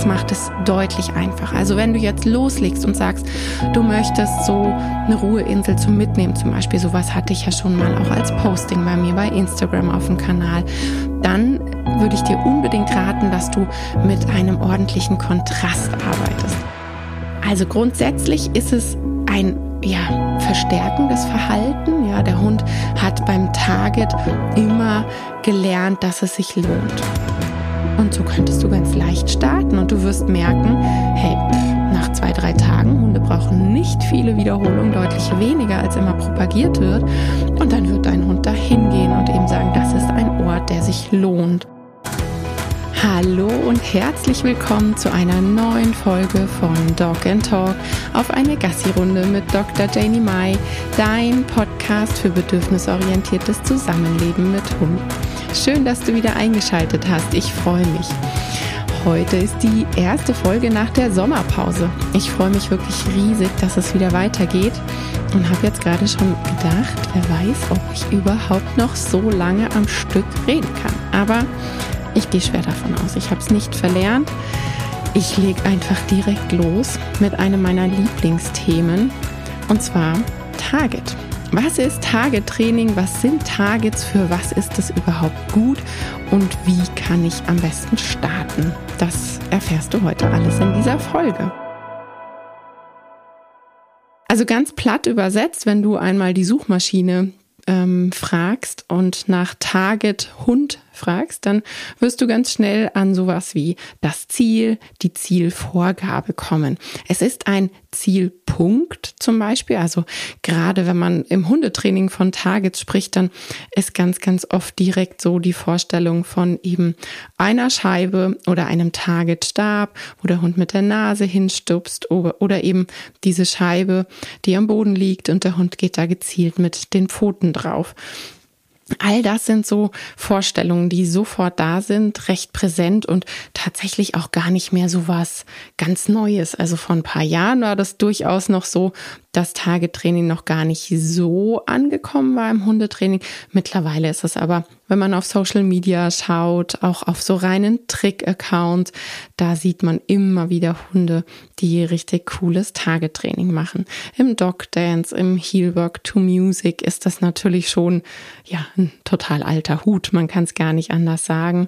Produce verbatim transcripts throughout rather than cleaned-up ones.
das macht es deutlich einfacher. Also wenn du jetzt loslegst und sagst, du möchtest so eine Ruheinsel zum Mitnehmen, zum Beispiel, sowas hatte ich ja schon mal auch als Posting bei mir bei Instagram auf dem Kanal, dann würde ich dir unbedingt raten, dass du mit einem ordentlichen Kontrast arbeitest. Also grundsätzlich ist es ein ja, verstärkendes Verhalten. Ja, der Hund hat beim Target immer gelernt, dass es sich lohnt. Und so könntest du ganz leicht starten und du wirst merken, hey, nach zwei, drei Tagen, Hunde brauchen nicht viele Wiederholungen, deutlich weniger als immer propagiert wird. Und dann wird dein Hund da hingehen und eben sagen, das ist ein Ort, der sich lohnt. Hallo und herzlich willkommen zu einer neuen Folge von Dog and Talk auf eine Gassi-Runde mit Doktor Janie Mai, dein Podcast für bedürfnisorientiertes Zusammenleben mit Hund. Schön, dass du wieder eingeschaltet hast. Ich freue mich. Heute ist die erste Folge nach der Sommerpause. Ich freue mich wirklich riesig, dass es wieder weitergeht und habe jetzt gerade schon gedacht, wer weiß, ob ich überhaupt noch so lange am Stück reden kann. Aber ich gehe schwer davon aus. Ich habe es nicht verlernt. Ich lege einfach direkt los mit einem meiner Lieblingsthemen und zwar Target. Was ist Target-Training? Was sind Targets? Für was ist es überhaupt gut? Und wie kann ich am besten starten? Das erfährst du heute alles in dieser Folge. Also ganz platt übersetzt, wenn du einmal die Suchmaschine ähm, fragst und nach Target Hund fragst, dann wirst du ganz schnell an sowas wie das Ziel, die Zielvorgabe kommen. Es ist ein Zielpunkt zum Beispiel, also gerade wenn man im Hundetraining von Targets spricht, dann ist ganz, ganz oft direkt so die Vorstellung von eben einer Scheibe oder einem Targetstab, wo der Hund mit der Nase hinstupst oder eben diese Scheibe, die am Boden liegt und der Hund geht da gezielt mit den Pfoten drauf. All das sind so Vorstellungen, die sofort da sind, recht präsent und tatsächlich auch gar nicht mehr so was ganz Neues. Also vor ein paar Jahren war das durchaus noch so, dass Target-Training noch gar nicht so angekommen war im Hundetraining. Mittlerweile ist es aber, wenn man auf Social Media schaut, auch auf so reinen Trick-Accounts, da sieht man immer wieder Hunde, die richtig cooles Target-Training machen. Im Dog Dance, im Heelwork to Music ist das natürlich schon ja ein total alter Hut. Man kann es gar nicht anders sagen.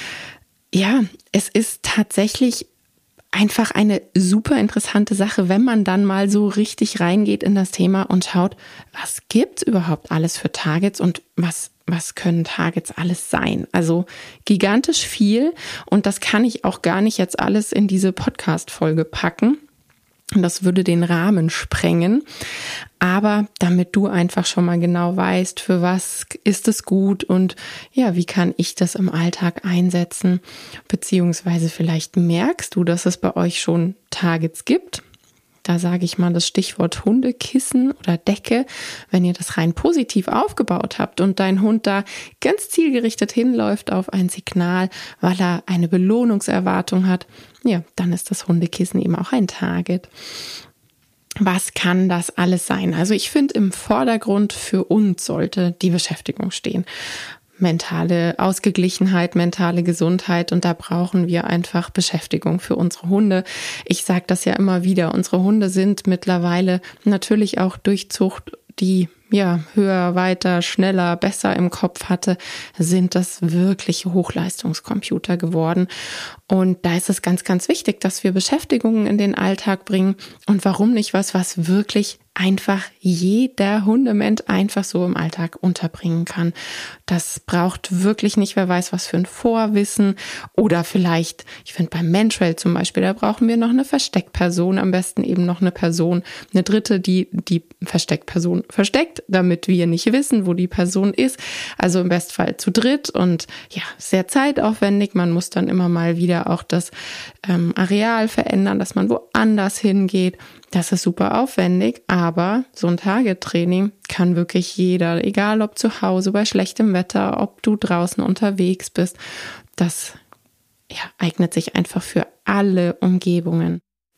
Ja, es ist tatsächlich einfach eine super interessante Sache, wenn man dann mal so richtig reingeht in das Thema und schaut, was gibt's überhaupt alles für Targets und was was können Targets alles sein? Also gigantisch viel und das kann ich auch gar nicht jetzt alles in diese Podcast-Folge packen. Das würde den Rahmen sprengen. Aber damit du einfach schon mal genau weißt, für was ist es gut und ja, wie kann ich das im Alltag einsetzen? Beziehungsweise vielleicht merkst du, dass es bei euch schon Targets gibt. Da sage ich mal das Stichwort Hundekissen oder Decke. Wenn ihr das rein positiv aufgebaut habt und dein Hund da ganz zielgerichtet hinläuft auf ein Signal, weil er eine Belohnungserwartung hat, ja, dann ist das Hundekissen eben auch ein Target. Was kann das alles sein? Also ich finde, im Vordergrund für uns sollte die Beschäftigung stehen. Mentale Ausgeglichenheit, mentale Gesundheit und da brauchen wir einfach Beschäftigung für unsere Hunde. Ich sage das ja immer wieder, unsere Hunde sind mittlerweile natürlich auch durch Zucht, die ja höher, weiter, schneller, besser im Kopf hatte, sind das wirkliche Hochleistungscomputer geworden. Und da ist es ganz, ganz wichtig, dass wir Beschäftigungen in den Alltag bringen und warum nicht was, was wirklich einfach jeder Hundemensch einfach so im Alltag unterbringen kann. Das braucht wirklich nicht, wer weiß was für ein Vorwissen oder vielleicht, ich finde beim Mentrail zum Beispiel, da brauchen wir noch eine Versteckperson, am besten eben noch eine Person, eine dritte, die die Versteckperson versteckt, damit wir nicht wissen, wo die Person ist. Also im Bestfall zu dritt und ja, sehr zeitaufwendig. Man muss dann immer mal wieder auch das ähm, Areal verändern, dass man woanders hingeht. Das ist super aufwendig, aber so ein Target-Training kann wirklich jeder, egal ob zu Hause, bei schlechtem Wetter, ob du draußen unterwegs bist. Das ja, eignet sich einfach für alle Umgebungen.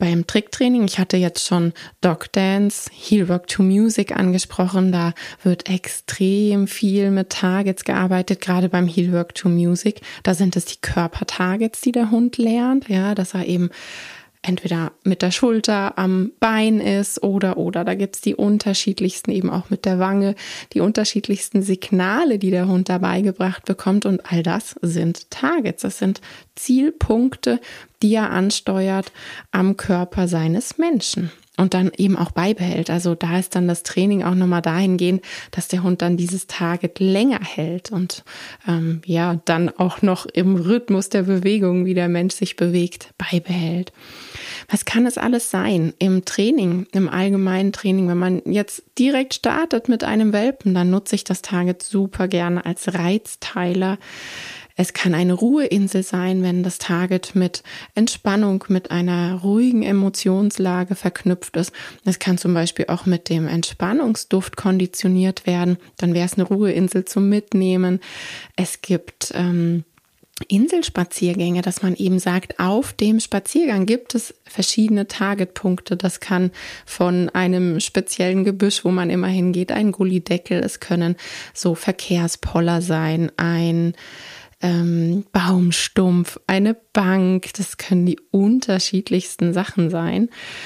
beim Tricktraining, ich hatte jetzt schon Dog Dance, Heel Rock to Music angesprochen, da wird extrem viel mit Targets gearbeitet, gerade beim Heel Rock to Music, da sind es die Körpertargets, die der Hund lernt, ja, dass er eben entweder mit der Schulter am Bein ist oder, oder, da gibt's die unterschiedlichsten, eben auch mit der Wange, die unterschiedlichsten Signale, die der Hund dabei gebracht bekommt, und all das sind Targets, das sind Zielpunkte, die er ansteuert am Körper seines Menschen und dann eben auch beibehält. Also da ist dann das Training auch nochmal dahingehend, dass der Hund dann dieses Target länger hält und ähm, ja, dann auch noch im Rhythmus der Bewegung, wie der Mensch sich bewegt, beibehält. Was kann es alles sein im Training, im allgemeinen Training? Wenn man jetzt direkt startet mit einem Welpen, dann nutze ich das Target super gerne als Reizteiler. Es kann eine Ruheinsel sein, wenn das Target mit Entspannung, mit einer ruhigen Emotionslage verknüpft ist. Es kann zum Beispiel auch mit dem Entspannungsduft konditioniert werden. Dann wäre es eine Ruheinsel zum Mitnehmen. Es gibt ähm, Inselspaziergänge, dass man eben sagt, auf dem Spaziergang gibt es verschiedene Targetpunkte. Das kann von einem speziellen Gebüsch, wo man immer hingeht, ein Gullideckel. Es können so Verkehrspoller sein, ein Ähm, Baumstumpf, eine Bank, das können die unterschiedlichsten Sachen sein.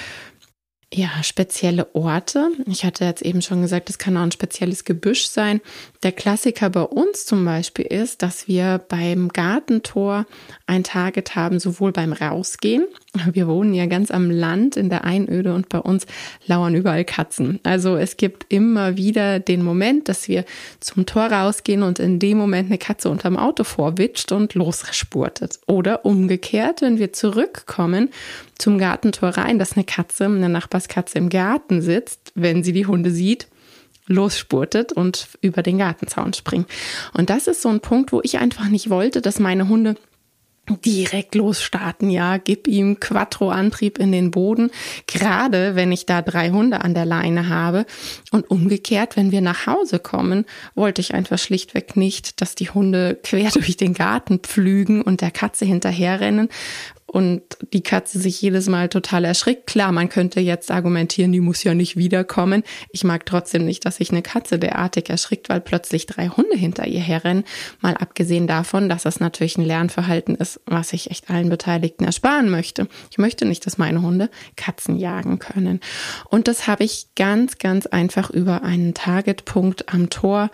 Ja, spezielle Orte. Ich hatte jetzt eben schon gesagt, es kann auch ein spezielles Gebüsch sein. Der Klassiker bei uns zum Beispiel ist, dass wir beim Gartentor ein Target haben, sowohl beim Rausgehen. Wir wohnen ja ganz am Land in der Einöde und bei uns lauern überall Katzen. Also es gibt immer wieder den Moment, dass wir zum Tor rausgehen und in dem Moment eine Katze unterm Auto vorwitscht und losspurtet. Oder umgekehrt, wenn wir zurückkommen zum Gartentor rein, dass eine Katze, eine Nachbarskatze im Garten sitzt, wenn sie die Hunde sieht, losspurtet und über den Gartenzaun springt. Und das ist so ein Punkt, wo ich einfach nicht wollte, dass meine Hunde direkt losstarten, ja, gib ihm Quattro-Antrieb in den Boden, gerade wenn ich da drei Hunde an der Leine habe. Und umgekehrt, wenn wir nach Hause kommen, wollte ich einfach schlichtweg nicht, dass die Hunde quer durch den Garten pflügen und der Katze hinterherrennen und die Katze sich jedes Mal total erschrickt. Klar, man könnte jetzt argumentieren, die muss ja nicht wiederkommen. Ich mag trotzdem nicht, dass sich eine Katze derartig erschrickt, weil plötzlich drei Hunde hinter ihr herrennen. Mal abgesehen davon, dass das natürlich ein Lernverhalten ist, was ich echt allen Beteiligten ersparen möchte. Ich möchte nicht, dass meine Hunde Katzen jagen können. Und das habe ich ganz, ganz einfach über einen Targetpunkt am Tor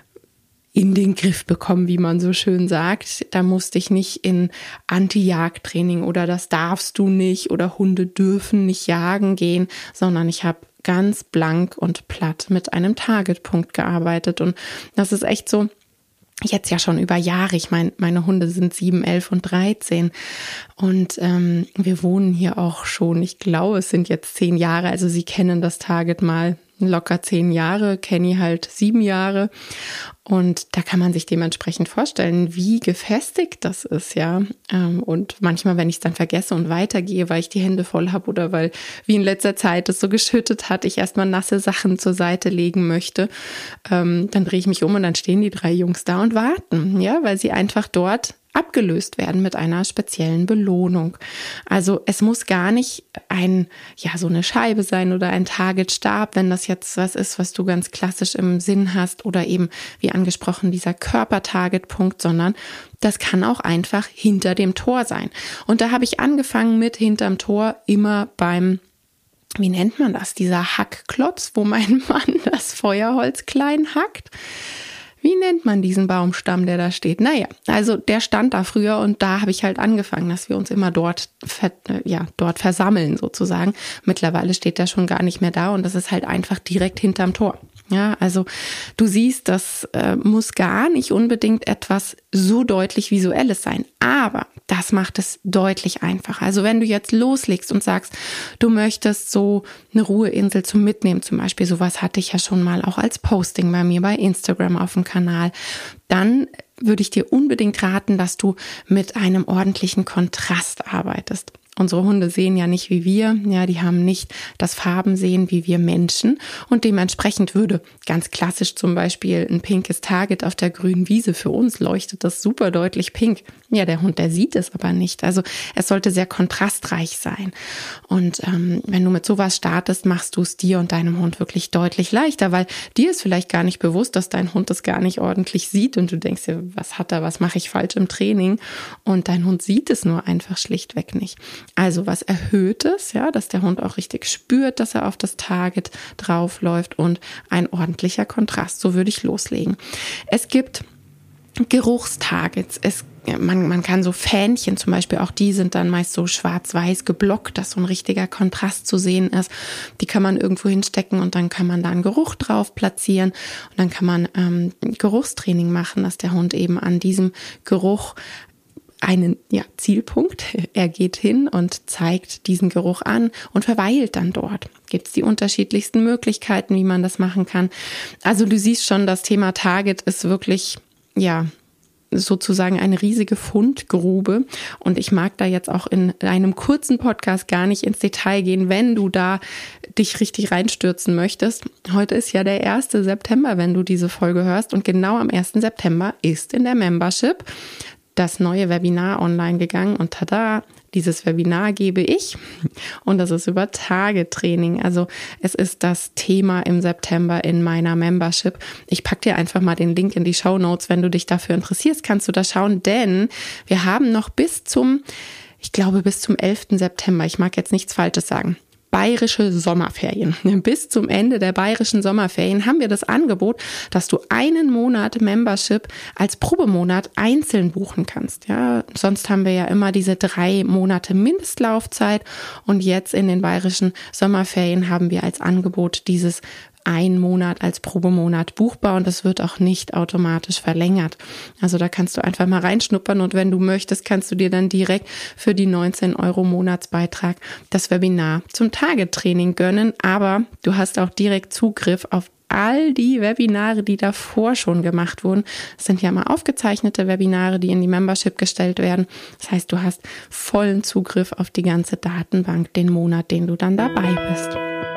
in den Griff bekommen, wie man so schön sagt. Da musste ich nicht in Anti-Jagd-Training oder das darfst du nicht oder Hunde dürfen nicht jagen gehen, sondern ich habe ganz blank und platt mit einem Targetpunkt gearbeitet. Und das ist echt so, jetzt ja schon über Jahre. Ich meine, meine Hunde sind sieben, elf und dreizehn und ähm, wir wohnen hier auch schon, ich glaube, es sind jetzt zehn Jahre, also sie kennen das Target mal locker zehn Jahre, Kenny halt sieben Jahre und da kann man sich dementsprechend vorstellen, wie gefestigt das ist, ja. Und manchmal, wenn ich es dann vergesse und weitergehe, weil ich die Hände voll habe oder weil wie in letzter Zeit es so geschüttet hat, ich erstmal nasse Sachen zur Seite legen möchte, dann drehe ich mich um und dann stehen die drei Jungs da und warten, ja, weil sie einfach dort abgelöst werden mit einer speziellen Belohnung. Also es muss gar nicht ein, ja, so eine Scheibe sein oder ein Targetstab, wenn das jetzt was ist, was du ganz klassisch im Sinn hast oder eben, wie angesprochen, dieser Körpertargetpunkt, sondern das kann auch einfach hinter dem Tor sein. Und da habe ich angefangen mit hinterm Tor immer beim, wie nennt man das, dieser Hackklotz, wo mein Mann das Feuerholz klein hackt. Wie nennt man diesen Baumstamm, der da steht? Naja, also der stand da früher und da habe ich halt angefangen, dass wir uns immer dort, ja, dort versammeln sozusagen. Mittlerweile steht der schon gar nicht mehr da und das ist halt einfach direkt hinterm Tor. Ja, also du siehst, das äh, muss gar nicht unbedingt etwas so deutlich Visuelles sein, aber das macht es deutlich einfacher. Also wenn du jetzt loslegst und sagst, du möchtest so eine Ruheinsel zum Mitnehmen zum Beispiel, sowas hatte ich ja schon mal auch als Posting bei mir bei Instagram auf dem Kanal, dann würde ich dir unbedingt raten, dass du mit einem ordentlichen Kontrast arbeitest. Unsere Hunde sehen ja nicht wie wir, ja, die haben nicht das Farbensehen wie wir Menschen und dementsprechend würde ganz klassisch zum Beispiel ein pinkes Target auf der grünen Wiese, für uns leuchtet das super deutlich pink. Ja, der Hund, der sieht es aber nicht. Also es sollte sehr kontrastreich sein. Und ähm, wenn du mit sowas startest, machst du es dir und deinem Hund wirklich deutlich leichter, weil dir ist vielleicht gar nicht bewusst, dass dein Hund das gar nicht ordentlich sieht und du denkst dir, was hat er, was mache ich falsch im Training? Und dein Hund sieht es nur einfach schlichtweg nicht. Also was Erhöhtes, ja, dass der Hund auch richtig spürt, dass er auf das Target draufläuft und ein ordentlicher Kontrast. So würde ich loslegen. Es gibt Geruchstargets. Es, man, man kann so Fähnchen zum Beispiel, auch die sind dann meist so schwarz-weiß geblockt, dass so ein richtiger Kontrast zu sehen ist. Die kann man irgendwo hinstecken und dann kann man da einen Geruch drauf platzieren und dann kann man ähm, Geruchstraining machen, dass der Hund eben an diesem Geruch einen ja, Zielpunkt. Er geht hin und zeigt diesen Geruch an und verweilt dann dort. Gibt es die unterschiedlichsten Möglichkeiten, wie man das machen kann. Also du siehst schon, das Thema Target ist wirklich, ja, sozusagen eine riesige Fundgrube. Und ich mag da jetzt auch in einem kurzen Podcast gar nicht ins Detail gehen, wenn du da dich richtig reinstürzen möchtest. Heute ist ja der erste September, wenn du diese Folge hörst. Und genau am ersten September ist in der Membership das neue Webinar online gegangen und tada, dieses Webinar gebe ich und das ist über Target-Training. Also es ist das Thema im September in meiner Membership. Ich packe dir einfach mal den Link in die Shownotes, wenn du dich dafür interessierst, kannst du da schauen, denn wir haben noch bis zum, ich glaube bis zum elften September, ich mag jetzt nichts Falsches sagen, bayerische Sommerferien. Bis zum Ende der bayerischen Sommerferien haben wir das Angebot, dass du einen Monat Membership als Probemonat einzeln buchen kannst. Ja, sonst haben wir ja immer diese drei Monate Mindestlaufzeit und jetzt in den bayerischen Sommerferien haben wir als Angebot dieses ein Monat als Probemonat buchbar und das wird auch nicht automatisch verlängert. Also da kannst du einfach mal reinschnuppern und wenn du möchtest, kannst du dir dann direkt für die neunzehn Euro Monatsbeitrag das Webinar zum Target-Training gönnen, aber du hast auch direkt Zugriff auf all die Webinare, die davor schon gemacht wurden. Das sind ja mal aufgezeichnete Webinare, die in die Membership gestellt werden. Das heißt, du hast vollen Zugriff auf die ganze Datenbank den Monat, den du dann dabei bist.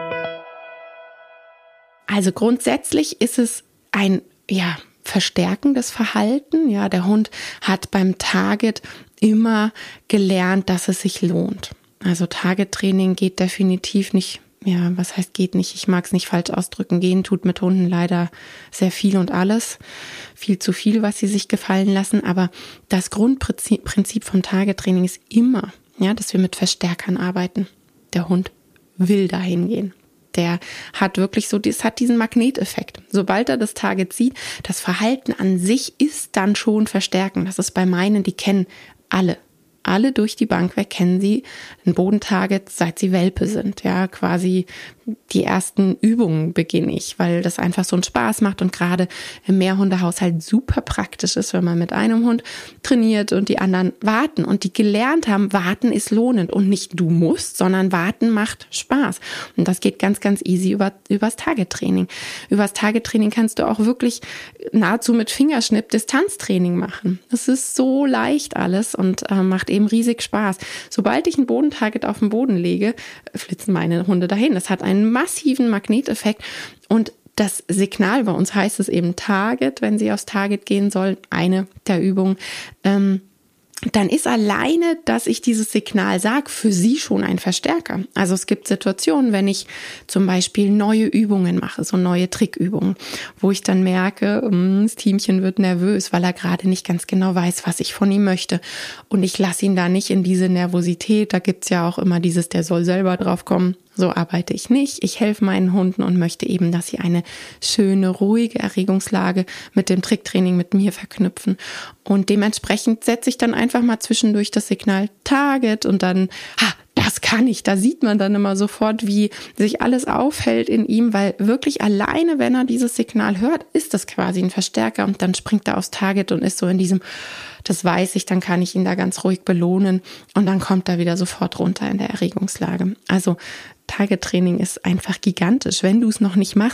Also grundsätzlich ist es ein, ja, verstärkendes Verhalten. Ja, der Hund hat beim Target immer gelernt, dass es sich lohnt. Also Target-Training geht definitiv nicht, ja, was heißt geht nicht? Ich mag es nicht falsch ausdrücken. Gehen tut mit Hunden leider sehr viel und alles. Viel zu viel, was sie sich gefallen lassen. Aber das Grundprinzip vom Target-Training ist immer, ja, dass wir mit Verstärkern arbeiten. Der Hund will dahin gehen. Der hat wirklich so, das hat diesen Magneteffekt. Sobald er das Target sieht, das Verhalten an sich ist dann schon verstärken. Das ist bei meinen, die kennen alle. Alle durch die Bank weg kennen sie ein Bodentarget, seit sie Welpe sind. Ja, quasi die ersten Übungen beginne ich, weil das einfach so einen Spaß macht und gerade im Mehrhundehaushalt super praktisch ist, wenn man mit einem Hund trainiert und die anderen warten und die gelernt haben, warten ist lohnend und nicht du musst, sondern warten macht Spaß. Und das geht ganz, ganz easy über übers Target-Training. Übers Target-Training kannst du auch wirklich nahezu mit Fingerschnipp Distanztraining machen. Es ist so leicht alles und äh, macht eben riesig Spaß. Sobald ich ein Bodentarget auf den Boden lege, flitzen meine Hunde dahin. Das hat einen massiven Magneteffekt und das Signal, bei uns heißt es eben Target, wenn sie aufs Target gehen soll, eine der Übungen, ähm, dann ist alleine, dass ich dieses Signal sage, für sie schon ein Verstärker. Also es gibt Situationen, wenn ich zum Beispiel neue Übungen mache, so neue Trickübungen, wo ich dann merke, das Teamchen wird nervös, weil er gerade nicht ganz genau weiß, was ich von ihm möchte. Und ich lasse ihn da nicht in diese Nervosität, da gibt's ja auch immer dieses, der soll selber drauf kommen. So arbeite ich nicht. Ich helfe meinen Hunden und möchte eben, dass sie eine schöne, ruhige Erregungslage mit dem Tricktraining mit mir verknüpfen. Und dementsprechend setze ich dann einfach mal zwischendurch das Signal Target und dann, ha, das kann ich. Da sieht man dann immer sofort, wie sich alles aufhält in ihm, weil wirklich alleine, wenn er dieses Signal hört, ist das quasi ein Verstärker und dann springt er aufs Target und ist so in diesem, das weiß ich, dann kann ich ihn da ganz ruhig belohnen und dann kommt er wieder sofort runter in der Erregungslage. Also Target-Training ist einfach gigantisch. Wenn du es noch nicht machst,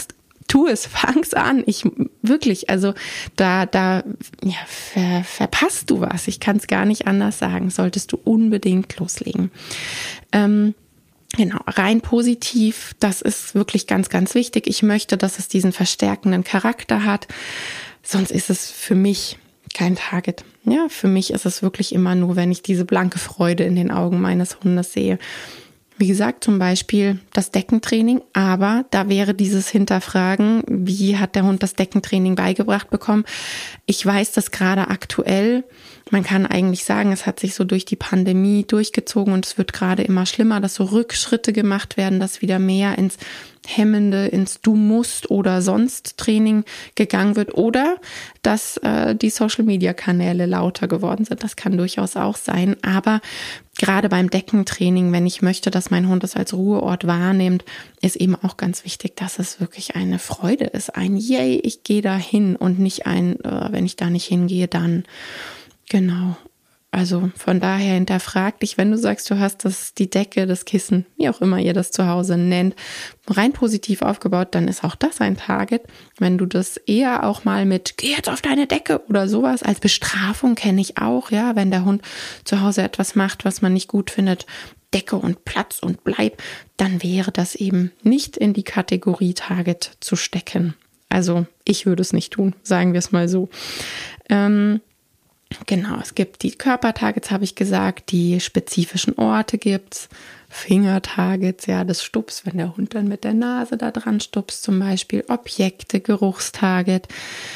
tu es, fang's an. Ich wirklich, also da, da ja, ver, verpasst du was. Ich kann es gar nicht anders sagen. Solltest du unbedingt loslegen. Ähm, Genau, rein positiv, das ist wirklich ganz, ganz wichtig. Ich möchte, dass es diesen verstärkenden Charakter hat, sonst ist es für mich kein Target. Ja, für mich ist es wirklich immer nur, wenn ich diese blanke Freude in den Augen meines Hundes sehe. Wie gesagt, zum Beispiel das Deckentraining, aber da wäre dieses Hinterfragen, wie hat der Hund das Deckentraining beigebracht bekommen? Ich weiß, dass gerade aktuell, man kann eigentlich sagen, es hat sich so durch die Pandemie durchgezogen und es wird gerade immer schlimmer, dass so Rückschritte gemacht werden, dass wieder mehr ins Hemmende, ins Du musst oder sonst Training gegangen wird oder dass äh, die Social-Media-Kanäle lauter geworden sind. Das kann durchaus auch sein, aber gerade beim Deckentraining, wenn ich möchte, dass mein Hund es als Ruheort wahrnimmt, ist eben auch ganz wichtig, dass es wirklich eine Freude ist. Ein Yay, ich gehe da hin und nicht ein, äh, wenn ich da nicht hingehe, dann. Genau. Also von daher hinterfrag dich, wenn du sagst, du hast das, die Decke, das Kissen, wie auch immer ihr das zu Hause nennt, rein positiv aufgebaut, dann ist auch das ein Target. Wenn du das eher auch mal mit, geh jetzt auf deine Decke oder sowas, als Bestrafung kenne ich auch, ja, wenn der Hund zu Hause etwas macht, was man nicht gut findet, Decke und Platz und bleib, dann wäre das eben nicht in die Kategorie Target zu stecken. Also ich würde es nicht tun, sagen wir es mal so. Ähm, Genau, es gibt die Körpertargets, habe ich gesagt, die spezifischen Orte gibt's, Fingertargets, ja, das Stups, wenn der Hund dann mit der Nase da dran stupst, zum Beispiel Objekte, Geruchstarget,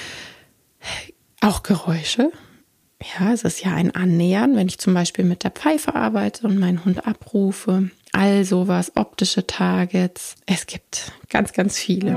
auch Geräusche. Ja, es ist ja ein Annähern, wenn ich zum Beispiel mit der Pfeife arbeite und meinen Hund abrufe, all sowas, optische Targets. Es gibt ganz, ganz viele.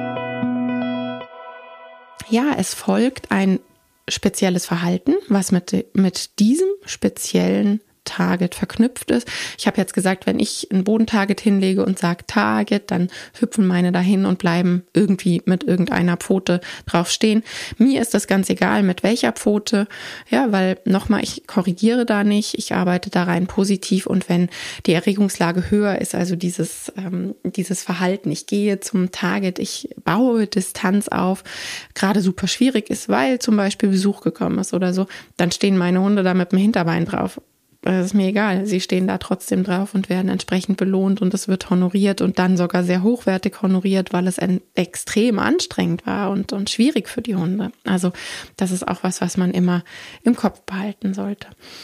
Ja, es folgt ein spezielles Verhalten, was mit, mit diesem speziellen Target verknüpft ist. Ich habe jetzt gesagt, wenn ich ein Bodentarget hinlege und sage Target, dann hüpfen meine dahin und bleiben irgendwie mit irgendeiner Pfote drauf stehen. Mir ist das ganz egal, mit welcher Pfote, ja, weil nochmal, ich korrigiere da nicht, ich arbeite da rein positiv und wenn die Erregungslage höher ist, also dieses, ähm, dieses Verhalten, ich gehe zum Target, ich baue Distanz auf, gerade super schwierig ist, weil zum Beispiel Besuch gekommen ist oder so, dann stehen meine Hunde da mit dem Hinterbein drauf. Das ist mir egal. Sie stehen da trotzdem drauf und werden entsprechend belohnt und es wird honoriert und dann sogar sehr hochwertig honoriert, weil es ein, extrem anstrengend war und, und schwierig für die Hunde. Also das ist auch was, was man immer im Kopf behalten sollte.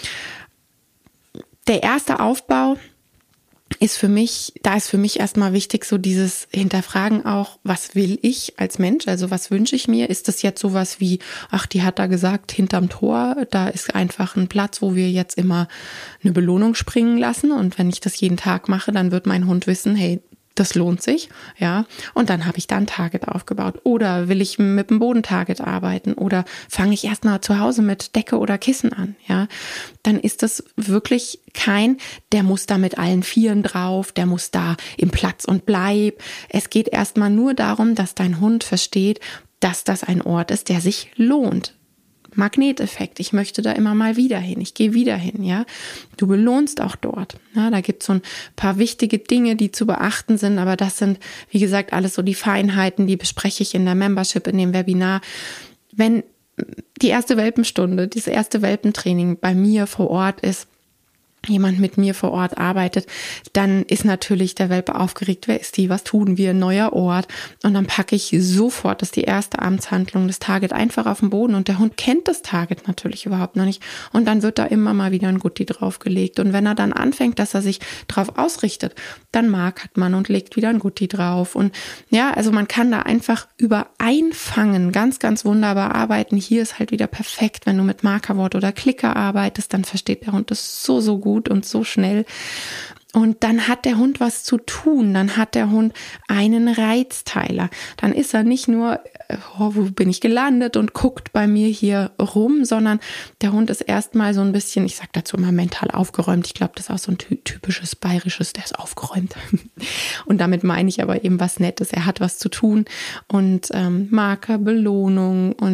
Der erste Aufbau ist für mich, da ist für mich erstmal wichtig, so dieses Hinterfragen auch, was will ich als Mensch, also was wünsche ich mir? Ist das jetzt sowas wie, ach, die hat da gesagt, hinterm Tor, da ist einfach ein Platz, wo wir jetzt immer eine Belohnung springen lassen und wenn ich das jeden Tag mache, dann wird mein Hund wissen, hey, das lohnt sich, ja, und dann habe ich da ein Target aufgebaut. Oder will ich mit dem Bodentarget arbeiten oder fange ich erstmal zu Hause mit Decke oder Kissen an, ja, dann ist das wirklich kein, der muss da mit allen Vieren drauf, der muss da im Platz und bleib. Es geht erstmal nur darum, dass dein Hund versteht, dass das ein Ort ist, der sich lohnt. Magneteffekt, ich möchte da immer mal wieder hin, ich gehe wieder hin, ja. Du belohnst auch dort. Ja, da gibt es so ein paar wichtige Dinge, die zu beachten sind, aber das sind, wie gesagt, alles so die Feinheiten, die bespreche ich in der Membership, in dem Webinar. Wenn die erste Welpenstunde, dieses erste Welpentraining bei mir vor Ort ist, jemand mit mir vor Ort arbeitet, dann ist natürlich der Welpe aufgeregt, wer ist die, was tun wir, neuer Ort und dann packe ich sofort, das ist die erste Amtshandlung, das Target einfach auf den Boden und der Hund kennt das Target natürlich überhaupt noch nicht und dann wird da immer mal wieder ein Gutti draufgelegt und wenn er dann anfängt, dass er sich drauf ausrichtet, dann markert man und legt wieder ein Gutti drauf und ja, also man kann da einfach über Einfangen ganz, ganz wunderbar arbeiten. Hier ist halt wieder perfekt, wenn du mit Markerwort oder Klicker arbeitest, dann versteht der Hund das so, so gut und so schnell. Und dann hat der Hund was zu tun, dann hat der Hund einen Reizteiler. Dann ist er nicht nur, oh, wo bin ich gelandet und guckt bei mir hier rum, sondern der Hund ist erstmal so ein bisschen, ich sag dazu immer mental aufgeräumt. Ich glaube, das ist auch so ein typisches bayerisches, der ist aufgeräumt. Und damit meine ich aber eben was Nettes. Er hat was zu tun und ähm, Marker, Belohnung und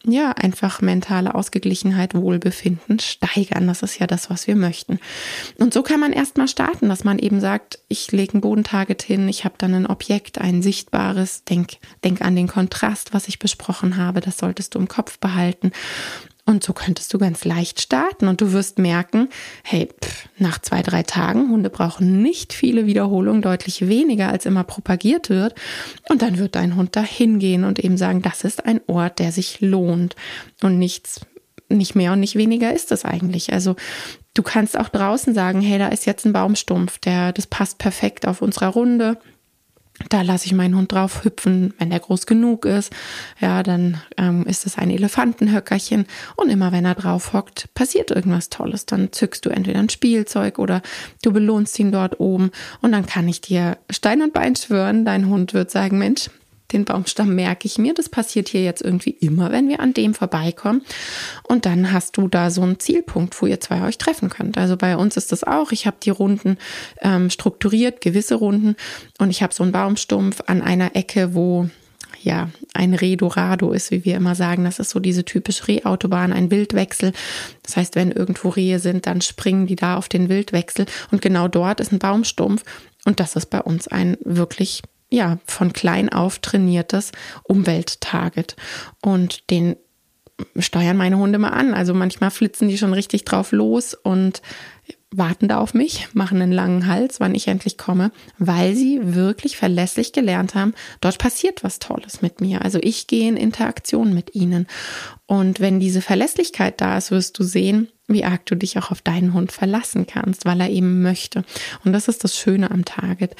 ja, einfach mentale Ausgeglichenheit, Wohlbefinden steigern. Das ist ja das, was wir möchten. Und so kann man erstmal starten, dass man eben sagt, ich lege ein Bodentarget hin, ich habe dann ein Objekt, ein sichtbares, denk, denk an den Kontrast, was ich besprochen habe, das solltest du im Kopf behalten. Und so könntest du ganz leicht starten und du wirst merken, hey, pff, nach zwei, drei Tagen, Hunde brauchen nicht viele Wiederholungen, deutlich weniger als immer propagiert wird. Und dann wird dein Hund da hingehen und eben sagen, das ist ein Ort, der sich lohnt und nichts, nicht mehr und nicht weniger ist es eigentlich. Also du kannst auch draußen sagen, hey, da ist jetzt ein Baumstumpf, der, das passt perfekt auf unserer Runde. Da lasse ich meinen Hund drauf hüpfen, wenn der groß genug ist. Ja, dann ähm, ist es ein Elefantenhöckerchen. Und immer wenn er drauf hockt, passiert irgendwas Tolles. Dann zückst du entweder ein Spielzeug oder du belohnst ihn dort oben. Und dann kann ich dir Stein und Bein schwören, dein Hund wird sagen, Mensch, den Baumstamm merke ich mir. Das passiert hier jetzt irgendwie immer, wenn wir an dem vorbeikommen. Und dann hast du da so einen Zielpunkt, wo ihr zwei euch treffen könnt. Also bei uns ist das auch. Ich habe die Runden ähm, strukturiert, gewisse Runden. Und ich habe so einen Baumstumpf an einer Ecke, wo ja ein Reh-Dorado ist, wie wir immer sagen. Das ist so diese typische Rehautobahn, ein Wildwechsel. Das heißt, wenn irgendwo Rehe sind, dann springen die da auf den Wildwechsel. Und genau dort ist ein Baumstumpf. Und das ist bei uns ein wirklich ja, von klein auf trainiertes Umwelttarget. Und den steuern meine Hunde mal an. Also manchmal flitzen die schon richtig drauf los und warten da auf mich, machen einen langen Hals, wann ich endlich komme, weil sie wirklich verlässlich gelernt haben, dort passiert was Tolles mit mir. Also ich gehe in Interaktion mit ihnen. Und wenn diese Verlässlichkeit da ist, wirst du sehen, wie arg du dich auch auf deinen Hund verlassen kannst, weil er eben möchte. Und das ist das Schöne am Target.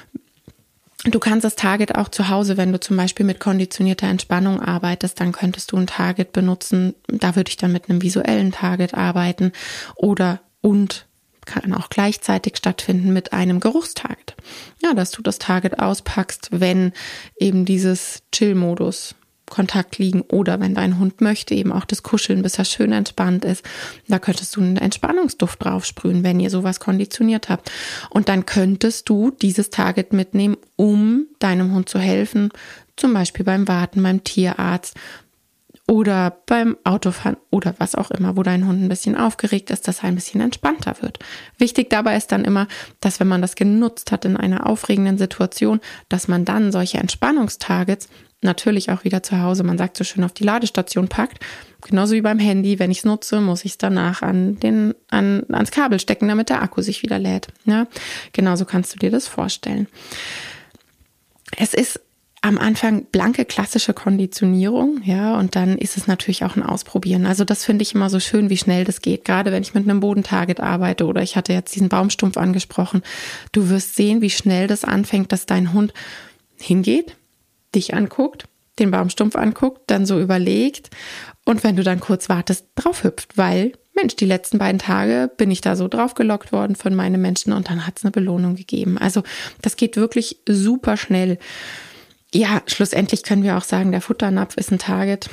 Du kannst das Target auch zu Hause, wenn du zum Beispiel mit konditionierter Entspannung arbeitest, dann könntest du ein Target benutzen. Da würde ich dann mit einem visuellen Target arbeiten oder und kann auch gleichzeitig stattfinden mit einem Geruchstarget. Ja, dass du das Target auspackst, wenn eben dieses Chill-Modus Kontakt liegen oder wenn dein Hund möchte, eben auch das Kuscheln, bis er schön entspannt ist. Da könntest du einen Entspannungsduft drauf sprühen, wenn ihr sowas konditioniert habt. Und dann könntest du dieses Target mitnehmen, um deinem Hund zu helfen, zum Beispiel beim Warten, beim Tierarzt oder beim Autofahren oder was auch immer, wo dein Hund ein bisschen aufgeregt ist, dass er ein bisschen entspannter wird. Wichtig dabei ist dann immer, dass wenn man das genutzt hat in einer aufregenden Situation, dass man dann solche Entspannungstargets natürlich auch wieder zu Hause, man sagt so schön, auf die Ladestation packt. Genauso wie beim Handy, wenn ich es nutze, muss ich es danach an den, an, ans Kabel stecken, damit der Akku sich wieder lädt. Ja, genauso kannst du dir das vorstellen. Es ist am Anfang blanke klassische Konditionierung, ja, und dann ist es natürlich auch ein Ausprobieren. Also das finde ich immer so schön, wie schnell das geht. Gerade wenn ich mit einem Bodentarget arbeite oder ich hatte jetzt diesen Baumstumpf angesprochen. Du wirst sehen, wie schnell das anfängt, dass dein Hund hingeht, dich anguckt, den Baumstumpf anguckt, dann so überlegt und wenn du dann kurz wartest, drauf hüpft, weil, Mensch, die letzten beiden Tage bin ich da so draufgelockt worden von meinen Menschen und dann hat es eine Belohnung gegeben. Also das geht wirklich super schnell. Ja, schlussendlich können wir auch sagen, der Futternapf ist ein Target,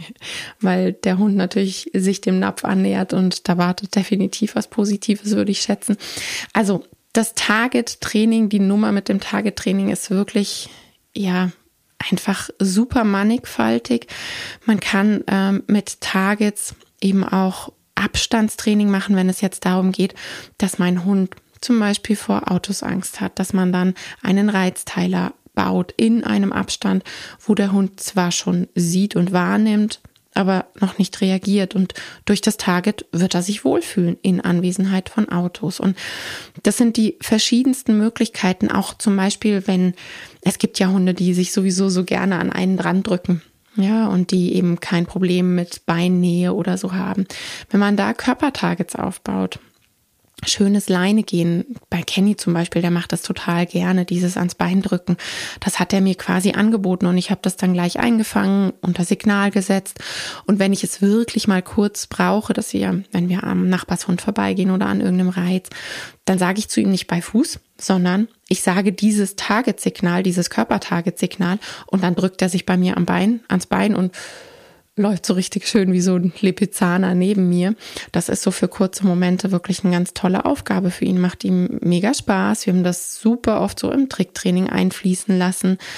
weil der Hund natürlich sich dem Napf annähert und da wartet definitiv was Positives, würde ich schätzen. Also das Target-Training, die Nummer mit dem Target-Training ist wirklich, ja, einfach super mannigfaltig. Man kann ähm, mit Targets eben auch Abstandstraining machen, wenn es jetzt darum geht, dass mein Hund zum Beispiel vor Autos Angst hat, dass man dann einen Reizteiler baut in einem Abstand, wo der Hund zwar schon sieht und wahrnimmt, aber noch nicht reagiert. Und durch das Target wird er sich wohlfühlen in Anwesenheit von Autos. Und das sind die verschiedensten Möglichkeiten, auch zum Beispiel, wenn es gibt ja Hunde, die sich sowieso so gerne an einen dran drücken. Ja, und die eben kein Problem mit Beinnähe oder so haben. Wenn man da Körpertargets aufbaut, schönes Leine gehen, bei Kenny zum Beispiel, der macht das total gerne, dieses ans Bein drücken. Das hat er mir quasi angeboten und ich habe das dann gleich eingefangen, unter Signal gesetzt. Und wenn ich es wirklich mal kurz brauche, dass wir, wenn wir am Nachbarshund vorbeigehen oder an irgendeinem Reiz, dann sage ich zu ihm nicht bei Fuß, sondern ich sage dieses Target-Signal, dieses Körpertarget-Signal und dann drückt er sich bei mir am Bein, ans Bein und läuft so richtig schön wie so ein Lipizzaner neben mir. Das ist so für kurze Momente wirklich eine ganz tolle Aufgabe für ihn. Macht ihm mega Spaß. Wir haben das super oft so im Tricktraining einfließen lassen.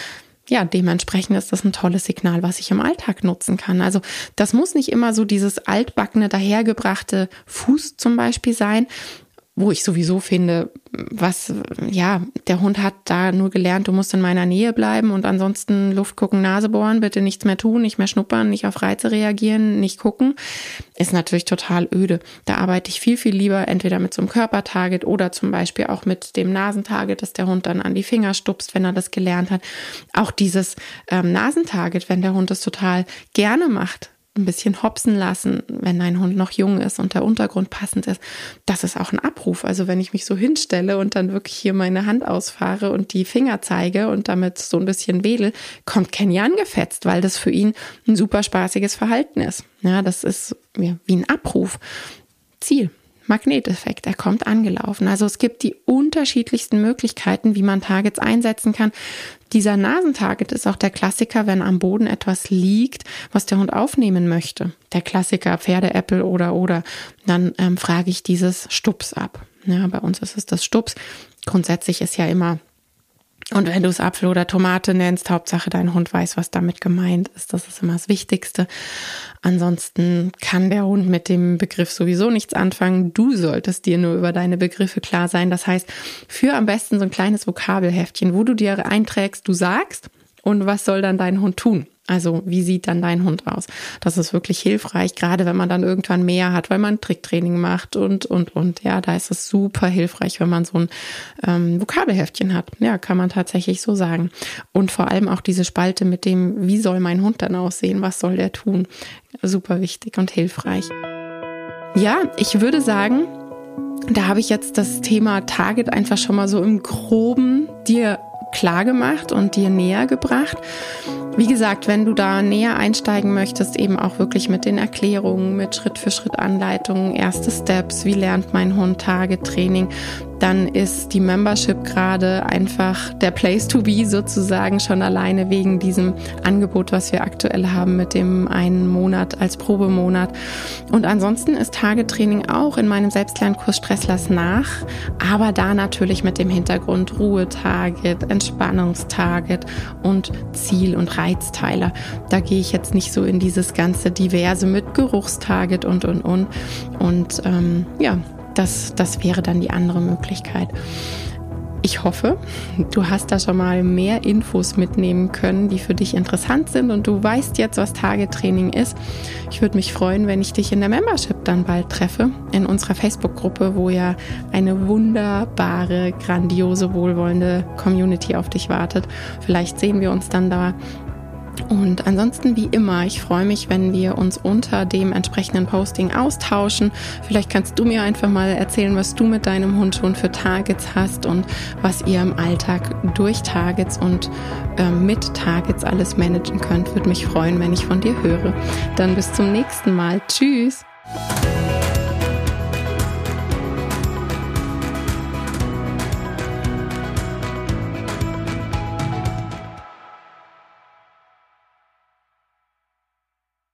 ja, dementsprechend ist das ein tolles Signal, was ich im Alltag nutzen kann. Also das muss nicht immer so dieses altbackene, dahergebrachte Fuß zum Beispiel sein, wo ich sowieso finde, was, ja, der Hund hat da nur gelernt, du musst in meiner Nähe bleiben und ansonsten Luft gucken, Nase bohren, bitte nichts mehr tun, nicht mehr schnuppern, nicht auf Reize reagieren, nicht gucken, ist natürlich total öde. Da arbeite ich viel, viel lieber entweder mit so einem Körpertarget oder zum Beispiel auch mit dem Nasentarget, dass der Hund dann an die Finger stupst, wenn er das gelernt hat. Auch dieses ähm, Nasentarget, wenn der Hund das total gerne macht, ein bisschen hopsen lassen, wenn dein Hund noch jung ist und der Untergrund passend ist. Das ist auch ein Abruf. Also wenn ich mich so hinstelle und dann wirklich hier meine Hand ausfahre und die Finger zeige und damit so ein bisschen wedel, kommt Kenny angefetzt, weil das für ihn ein super spaßiges Verhalten ist. Ja, das ist ja, wie ein Abruf. Ziel. Magneteffekt, er kommt angelaufen. Also es gibt die unterschiedlichsten Möglichkeiten, wie man Targets einsetzen kann. Dieser Nasentarget ist auch der Klassiker, wenn am Boden etwas liegt, was der Hund aufnehmen möchte. Der Klassiker Pferdeäppel oder oder. Dann ähm, frage ich dieses Stups ab. Ja, bei uns ist es das Stups. Grundsätzlich ist ja immer, und wenn du es Apfel oder Tomate nennst, Hauptsache dein Hund weiß, was damit gemeint ist. Das ist immer das Wichtigste. Ansonsten kann der Hund mit dem Begriff sowieso nichts anfangen. Du solltest dir nur über deine Begriffe klar sein. Das heißt, führ am besten so ein kleines Vokabelheftchen, wo du dir einträgst, du sagst und was soll dann dein Hund tun. Also wie sieht dann dein Hund aus? Das ist wirklich hilfreich, gerade wenn man dann irgendwann mehr hat, weil man Tricktraining macht und, und, und. Ja, da ist es super hilfreich, wenn man so ein ähm, Vokabelheftchen hat. Ja, kann man tatsächlich so sagen. Und vor allem auch diese Spalte mit dem, wie soll mein Hund dann aussehen? Was soll der tun? Super wichtig und hilfreich. Ja, ich würde sagen, da habe ich jetzt das Thema Target einfach schon mal so im Groben dir klar gemacht und dir näher gebracht. Wie gesagt, wenn du da näher einsteigen möchtest, eben auch wirklich mit den Erklärungen, mit Schritt-für-Schritt-Anleitungen, erste Steps, wie lernt mein Hund Target-Training, dann ist die Membership gerade einfach der Place to be sozusagen, schon alleine wegen diesem Angebot, was wir aktuell haben mit dem einen Monat als Probemonat. Und ansonsten ist Target-Training auch in meinem Selbstlernkurs Stress lass nach, aber da natürlich mit dem Hintergrund Ruhe-Target, Entspannungstarget und Ziel- und Reizteiler. Da gehe ich jetzt nicht so in dieses ganze Diverse mit Geruchstarget und, und, und. Und ähm, ja, Das, das wäre dann die andere Möglichkeit. Ich hoffe, du hast da schon mal mehr Infos mitnehmen können, die für dich interessant sind und du weißt jetzt, was Target-Training ist. Ich würde mich freuen, wenn ich dich in der Membership dann bald treffe, in unserer Facebook-Gruppe, wo ja eine wunderbare, grandiose, wohlwollende Community auf dich wartet. Vielleicht sehen wir uns dann da. Und ansonsten wie immer, ich freue mich, wenn wir uns unter dem entsprechenden Posting austauschen. Vielleicht kannst du mir einfach mal erzählen, was du mit deinem Hund schon für Targets hast und was ihr im Alltag durch Targets und äh, mit Targets alles managen könnt. Würde mich freuen, wenn ich von dir höre. Dann bis zum nächsten Mal. Tschüss!